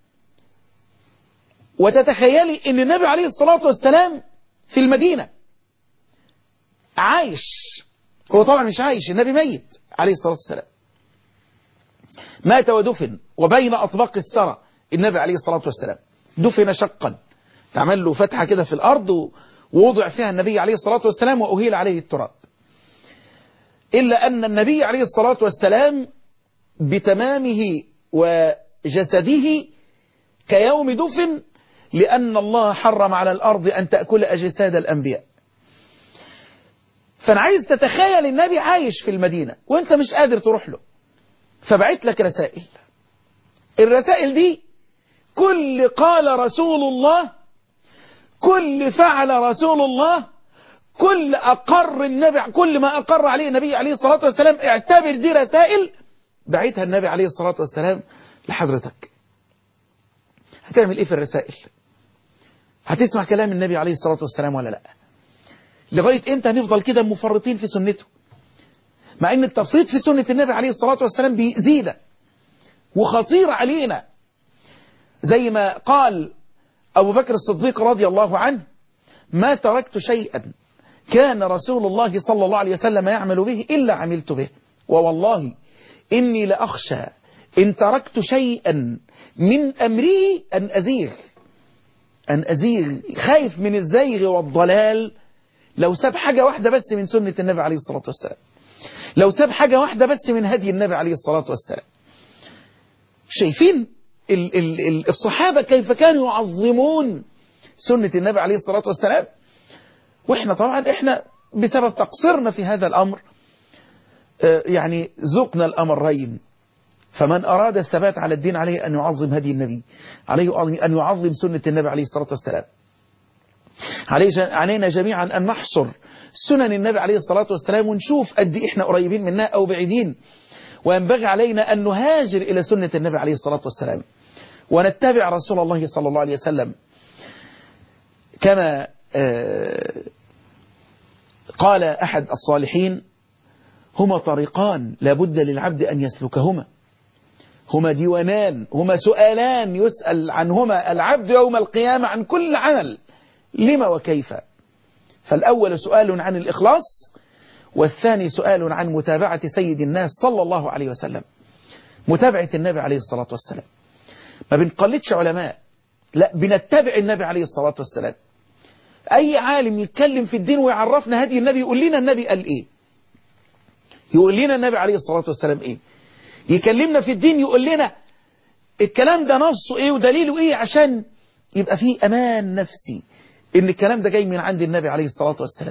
وتتخيلي ان النبي عليه الصلاة والسلام في المدينة عايش. هو طبعا مش عايش، النبي ميت عليه الصلاة والسلام، مات ودفن وبين أطباق الثرى. النبي عليه الصلاة والسلام دفن شقا، تعمل له فتحة كده في الأرض ووضع فيها النبي عليه الصلاة والسلام وأهيل عليه التراب. إلا أن النبي عليه الصلاة والسلام بتمامه وجسده كيوم دفن، لأن الله حرم على الأرض أن تأكل أجساد الأنبياء. فأنا عايز تتخيل النبي عايش في المدينة وأنت مش قادر تروح له، فبعت لك رسائل. الرسائل دي كل قال رسول الله، كل فعل رسول الله، كل أقر النبي، كل ما أقر عليه النبي عليه الصلاة والسلام اعتبر دي رسائل بعتها النبي عليه الصلاة والسلام لحضرتك. هتعمل ايه في الرسائل؟ هتسمع كلام النبي عليه الصلاة والسلام ولا لا؟ لغاية امتى هنفضل كده مفرطين في سنته؟ مع ان التفريط في سنة النبي عليه الصلاة والسلام بيزيد وخطير علينا، زي ما قال أبو بكر الصديق رضي الله عنه: ما تركت شيئا كان رسول الله صلى الله عليه وسلم يعمل به إلا عملت به، ووالله إني لأخشى إن تركت شيئا من أمره أن أزيغ أن أزيغ خايف من الزيغ والضلال. لو ساب حاجة واحدة بس من سنة النبي عليه الصلاة والسلام، لو ساب حاجة واحدة بس من هدي النبي عليه الصلاة والسلام. شايفين ال ال الصحابة كيف كانوا يعظمون سنة النبي عليه الصلاة والسلام؟ وإحنا طبعا إحنا بسبب تقصيرنا في هذا الأمر يعني ذقنا الأمرين. فمن أراد الثبات على الدين عليه أن يعظم هدي النبي، عليه أن يعظم سنة النبي عليه الصلاة والسلام. علينا جميعا أن نحصر سنن النبي عليه الصلاة والسلام ونشوف قد إحنا قريبين منها أو بعيدين، وينبغي علينا أن نهاجر إلى سنة النبي عليه الصلاة والسلام ونتبع رسول الله صلى الله عليه وسلم. كما قال أحد الصالحين: هما طريقان لا بد للعبد أن يسلكهما، هما ديوانان، هما سؤالان يسأل عنهما العبد يوم القيامة عن كل عمل لما وكيف. فالأول سؤال عن الإخلاص، والثاني سؤال عن متابعة سيد الناس صلى الله عليه وسلم، متابعة النبي عليه الصلاة والسلام. ما بنقلدش علماء، لا بنتبع النبي عليه الصلاة والسلام. أي عالم يتكلم في الدين ويعرفنا هدي النبي يقول لنا النبي قال إيه، يقول لنا النبي عليه الصلاة والسلام إيه، يكلمنا في الدين يقول لنا الكلام ده نصه إيه ودليله إيه، عشان يبقى فيه أمان نفسي إن الكلام ده جاي من عند النبي عليه الصلاة والسلام.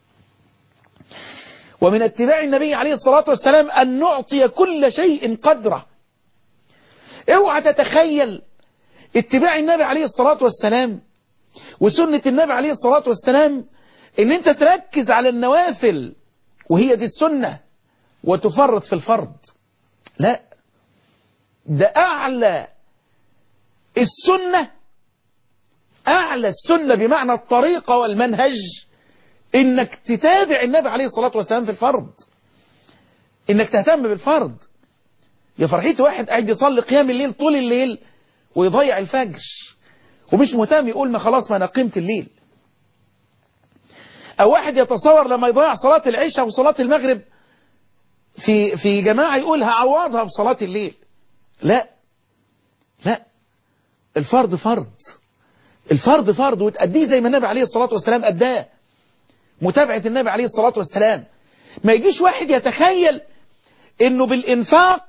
ومن اتباع النبي عليه الصلاة والسلام أن نعطي كل شيء قدره. اوعى تتخيل اتباع النبي عليه الصلاة والسلام وسنة النبي عليه الصلاة والسلام ان انت تركز على النوافل وهي دي السنة وتفرط في الفرض. لا، ده أعلى السنة، أعلى السنة بمعنى الطريقة والمنهج إنك تتابع النبي عليه الصلاة والسلام في الفرض، إنك تهتم بالفرض. يا فرحيت واحد قاعد يصلي قيام الليل طول الليل ويضيع الفجر ومش مهتم يقول ما خلاص ما أنا قيمت الليل. أو واحد يتصور لما يضيع صلاة العشاء وصلاة المغرب في في جماعة يقول هعوضها بصلاة الليل. لا لا، الفرض فرض، الفرض فرض وتأديه زي ما النبي عليه الصلاة والسلام أداه، متابعة النبي عليه الصلاة والسلام. ما يجيش واحد يتخيل انه بالانفاق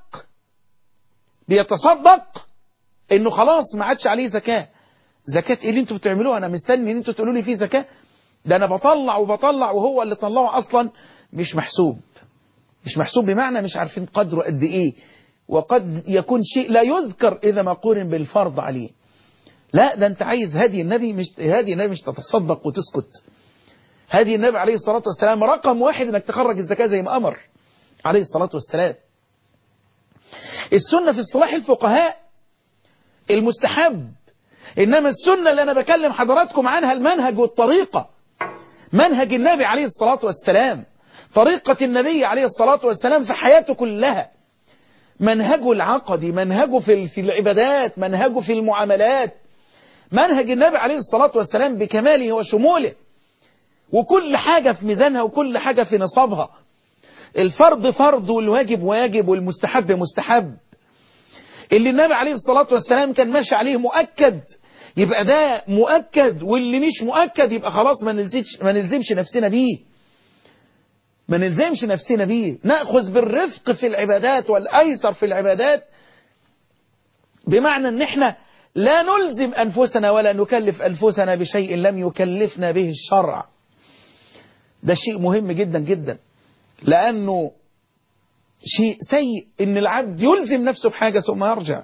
بيتصدق انه خلاص ما عادش عليه زكاة. زكاة ايه اللي انتوا بتعملوها؟ انا مستني ان انتوا تقولوا لي فيه زكاة؟ ده انا بطلع وبطلع وهو اللي طلعه اصلا مش محسوب. مش محسوب بمعنى مش عارفين قدره قد ايه، وقد يكون شيء لا يذكر اذا ما قورن بالفرض عليه. لا، ده انت عايز هدي النبي، مش هدي النبي مش تتصدق وتسكت. هدي النبي عليه الصلاة والسلام رقم واحد انك تخرج الزكاة زي ما امر عليه الصلاة والسلام. السنة في اصطلاح الفقهاء المستحب، إنما السنة اللي أنا بكلم حضراتكم عنها المنهج والطريقة، منهج النبي عليه الصلاة والسلام، طريقة النبي عليه الصلاة والسلام في حياته كلها، منهجه العقدي، منهجه في في العبادات، منهجه في المعاملات، منهج النبي عليه الصلاة والسلام بكماله وشموله، وكل حاجة في ميزانها وكل حاجة في نصابها. الفرض فرض والواجب واجب والمستحب مستحب. اللي النبي عليه الصلاة والسلام كان ماشي عليه مؤكد يبقى ده مؤكد، واللي مش مؤكد يبقى خلاص ما نلزمش ما نلزمش نفسنا بيه، ما نلزمش نفسنا بيه. نأخذ بالرفق في العبادات والأيسر في العبادات، بمعنى ان احنا لا نلزم أنفسنا ولا نكلف أنفسنا بشيء لم يكلفنا به الشرع. ده شيء مهم جدا جدا، لأنه شيء سيء ان العبد يلزم نفسه بحاجة ثم يرجع.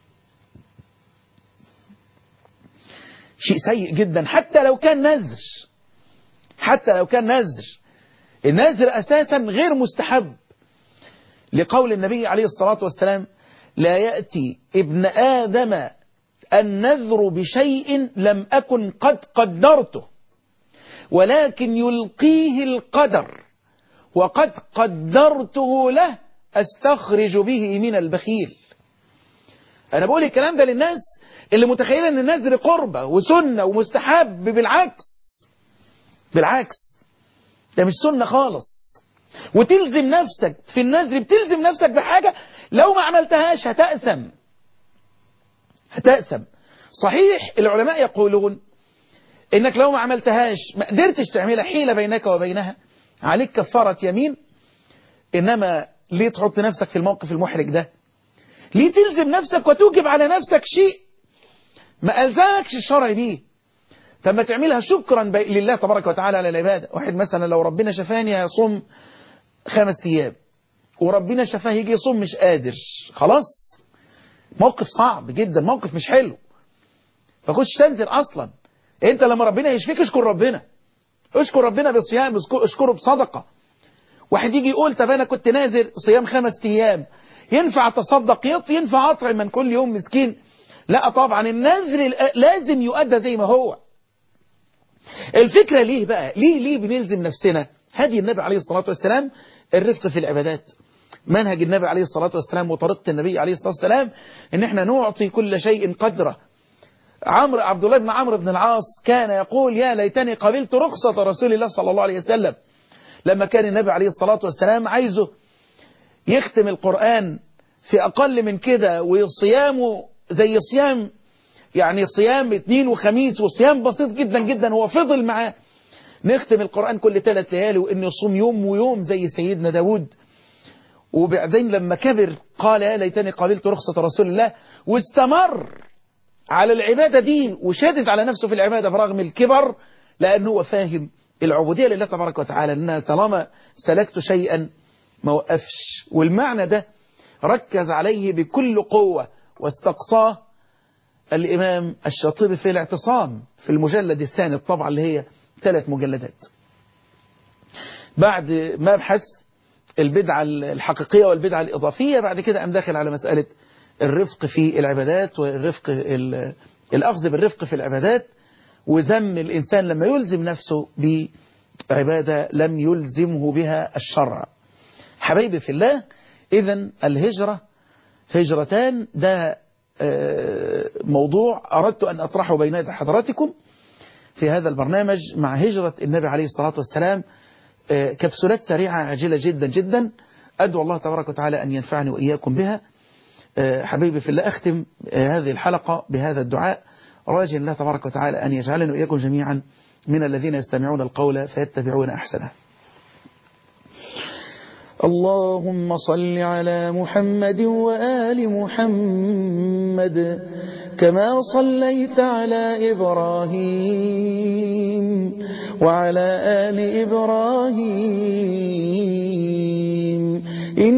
شيء سيء جدا، حتى لو كان نذر، حتى لو كان نذر. النذر أساسا غير مستحب، لقول النبي عليه الصلاة والسلام: لا يأتي ابن آدم النذر بشيء لم أكن قد قدرته، ولكن يلقيه القدر وقد قدرته له أستخرج به من البخيل. أنا بقول الكلام ده للناس اللي متخيلة أن النذر قربة وسنة ومستحب. بالعكس، بالعكس، ده مش سنة خالص. وتلزم نفسك في النذر، بتلزم نفسك بحاجة لو ما عملتهاش هتأثم، هتأثم. صحيح العلماء يقولون إنك لو ما عملتهاش ما قدرتش تعملها حيلة بينك وبينها عليك كفارة يمين، إنما ليه تحط نفسك في الموقف المحرج ده؟ ليه تلزم نفسك وتوجب على نفسك شيء ما ألزمكش الشرع بيه؟ طب ما تعملها شكرا لله تبارك وتعالى على العبادة. واحد مثلا لو ربنا شفاني هيصوم خمس أيام، وربنا شفاه يجي يصوم مش قادر، خلاص موقف صعب جدا، موقف مش حلو، فكنتش تنزل أصلا. انت لما ربنا يشفيك اشكر ربنا، اشكر ربنا بالصيام، اشكره بصدقة. واحد يجي يقول طب انا كنت نازل صيام خمس ايام، ينفع تصدق، ينفع اطعم من كل يوم مسكين؟ لا طبعا، النذر لازم يؤدى زي ما هو. الفكرة ليه بقى، ليه ليه بنلزم نفسنا؟ هدي النبي عليه الصلاة والسلام الرفق في العبادات، منهج النبي عليه الصلاة والسلام وطريقة النبي عليه الصلاة والسلام ان احنا نعطي كل شيء قدره. عمرو عبد الله بن عمرو بن العاص كان يقول: يا ليتني قبلت رخصة رسول الله صلى الله عليه وسلم، لما كان النبي عليه الصلاة والسلام عايزه يختم القرآن في أقل من كده، وصيامه زي صيام يعني صيام اثنين وخميس، وصيام بسيط جدا جدا، هو فضل معاه نختم القرآن كل ثلاث ليالي، وإن يصوم يوم ويوم زي سيدنا داود. وبعدين لما كبر قال: يا ليتني قبلت رخصة رسول الله، واستمر على العبادة دي وشدد على نفسه في العبادة برغم الكبر، لأنه هو فاهم العبودية لله تبارك وتعالى، أنها طالما سلكت شيئا ما وقفش. والمعنى ده ركز عليه بكل قوة واستقصاه الإمام الشاطبي في الاعتصام في المجلد الثاني الطبعة اللي هي ثلاث مجلدات، بعد ما بحث البدعة الحقيقية والبدعة الإضافية. بعد كده قام داخل على مسألة الرفق في العبادات، والرفق الأخذ بالرفق في العبادات، وذم الإنسان لما يلزم نفسه بعبادة لم يلزمه بها الشرع. حبايبي في الله، إذن الهجرة هجرتان، ده موضوع أردت أن أطرحه بين يدي حضراتكم في هذا البرنامج مع هجرة النبي عليه الصلاة والسلام. كبسولات سريعة عاجلة جدا جدا، أدعو الله تبارك وتعالى أن ينفعني وإياكم بها. حبيبي في الله، أختم هذه الحلقة بهذا الدعاء، راجي الله تبارك وتعالى أن يجعلنا وإياكم جميعا من الذين يستمعون القول فيتبعون أحسنه. اللهم صل على محمد وآل محمد كما صليت على إبراهيم وعلى آل إبراهيم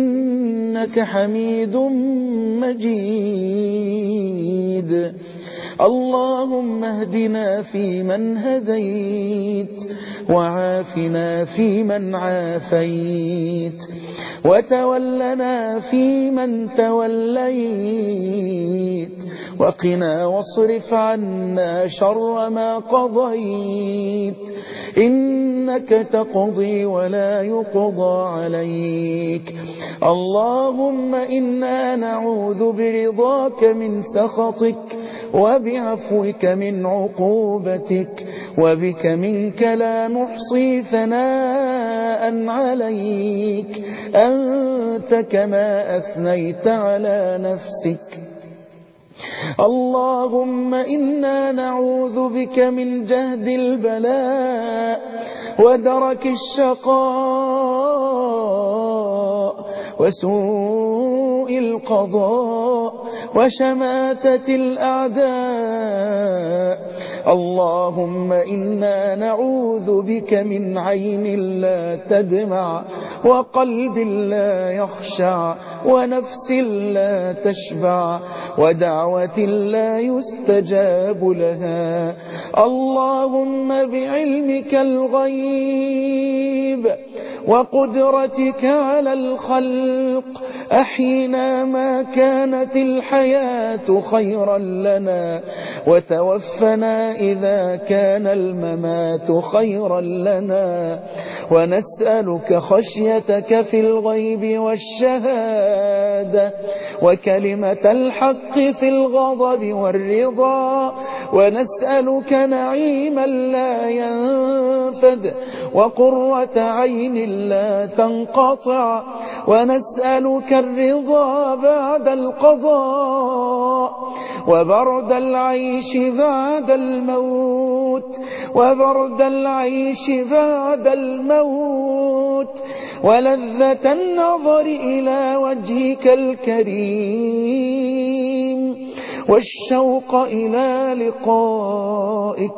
إنك حميد مجيد. اللهم اهدنا فيمن هديت وعافنا فيمن عافيت وتولنا فيمن توليت وقنا واصرف عنا شر ما قضيت إنك تقضي ولا يقضى عليك. اللهم إنا نعوذ برضاك من سخطك وبعفوك من عقوبتك وبك منك لا نحصي ثناء عليك أنت كما أثنيت على نفسك. اللهم إنا نعوذ بك من جهد البلاء ودرك الشقاء وسوء القضاء وشماتة الأعداء. اللهم إنا نعوذ بك من عين لا تدمع وقلب لا يخشع ونفس لا تشبع ودعوة لا يستجاب لها. اللهم بعلمك الغيب وقدرتك على الخلق أحينا ما كانت الحياة خيرا لنا وتوفنا إذا كان الممات خيرا لنا ونسألك خشيتك في الغيب والشهادة وكلمة الحق في الغضب والرضا ونسألك نعيما لا ينفد وقرة عين لا تنقطع ونسألك الرضا بعد القضاء وبرد العيش بعد الموت وبرد العيش بعد الموت ولذة النظر إلى وجهك الكريم والشوق إلى لقائك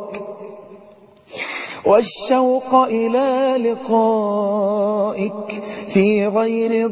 والشوق إلى لقائك في غير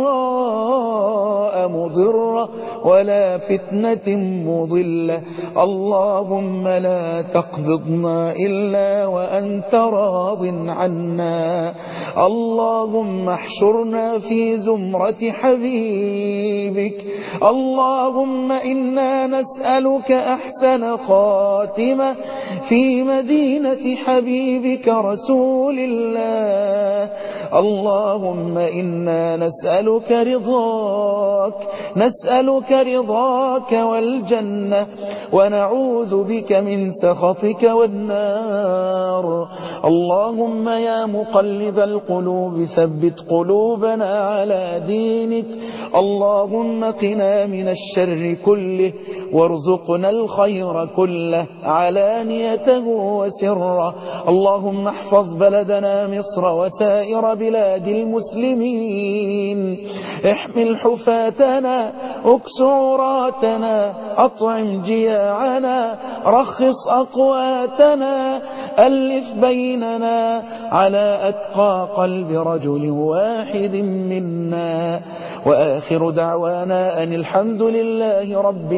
ضراء مضرة ولا فتنة مضلة. اللهم لا تقبضنا إلا وأنت راض عنا. اللهم احشرنا في زمرة حبيبك. اللهم إنا نسألك أحسن خاتمة في مدينة حبيبك بك رسول الله. اللهم إنا نسألك رضاك نسألك رضاك والجنة ونعوذ بك من سخطك والنار. اللهم يا مقلب القلوب ثبت قلوبنا على دينك. اللهم قنا من الشر كله وارزقنا الخير كله علانيته وسره. اللهم احفظ بلدنا مصر وسائر بلاد المسلمين. احمل حفاتنا اكس عوراتنا أطعم جياعنا رخص أقواتنا ألف بيننا على أتقى قلب رجل واحد منا. وآخر دعوانا أن الحمد لله رب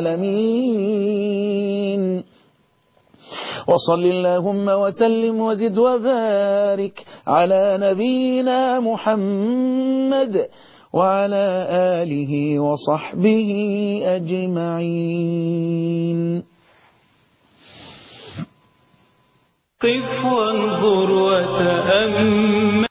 العالمين. وصل اللهم وسلم وزد وبارك على نبينا محمد وعلى آله وصحبه أجمعين. قف وانظر وتأمل